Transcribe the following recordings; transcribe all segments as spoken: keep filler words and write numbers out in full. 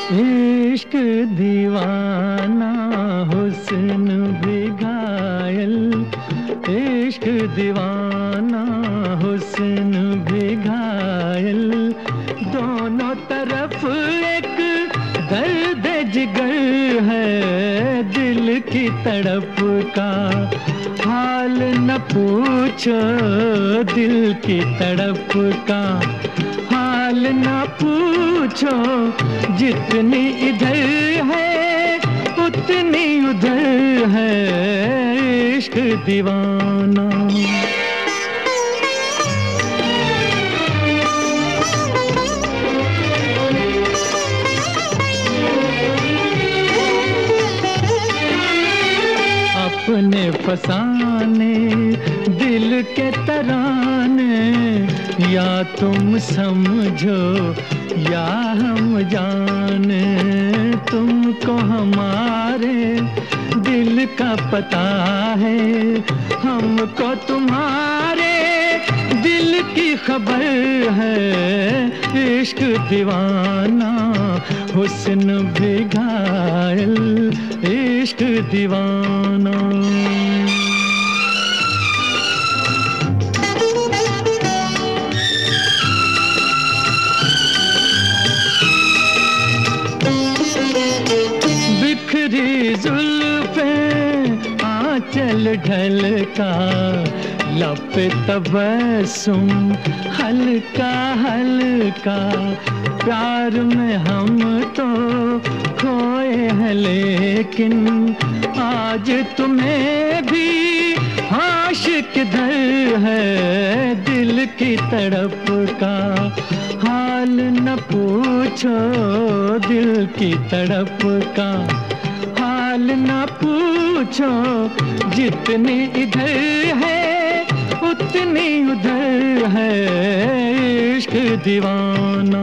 इश्क दीवाना हुस्न भी घायल, इश्क दीवाना हुस्न भी घायल, दोनों तरफ एक दर्द जिगर है, दिल की तड़प का हाल न पूछो, दिल की तड़प का हाल न पूछो, जितनी इधर है उतनी उधर है इश्क दीवाना। अपने फसाने दिल के तराने, या तुम समझो या हम जाने, तुमको हमारे दिल का पता है, हमको तुम्हारे दिल की खबर है। इश्क दीवाना हुस्न भी घायल, इश्क दीवाना। बिखरी जुल्फें आंचल ढलका, लब तबस्सुम हल्का हल्का, प्यार में हम तो खोए हैं लेकिन आज तुम्हें भी आशिक दर है, दिल की तड़प का हाल न पूछो, दिल की तड़प का हाल न पूछो, जितनी इधर है उतनी उधर है इश्क दीवाना।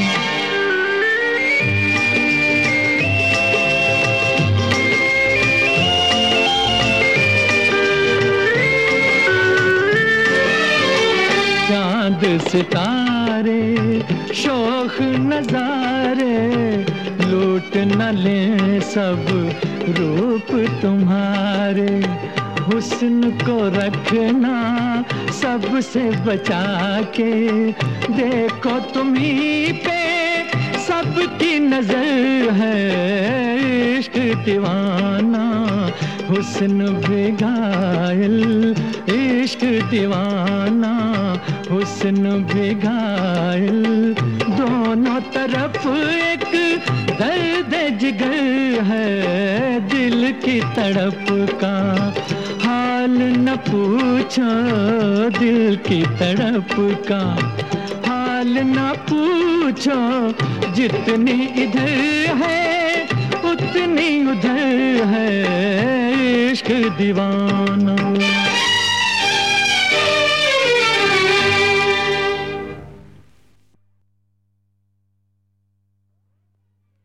चांद सितारे शोख नजारे, लूट न ले सब रूप तुम्हारे, हुस्न को रखना सबसे बचा के, देखो तुम्हीं पे सबकी नजर है इश्क दीवाना हुस्न भी घायल, इश्क दीवाना हुस्न भी घायल, दोनों तरफ एक दर्द जिगर है, दिल की तड़प का हाल न पूछो, दिल की तड़प का हाल न पूछो, जितनी इधर है उतनी उधर है इश्क दीवाना।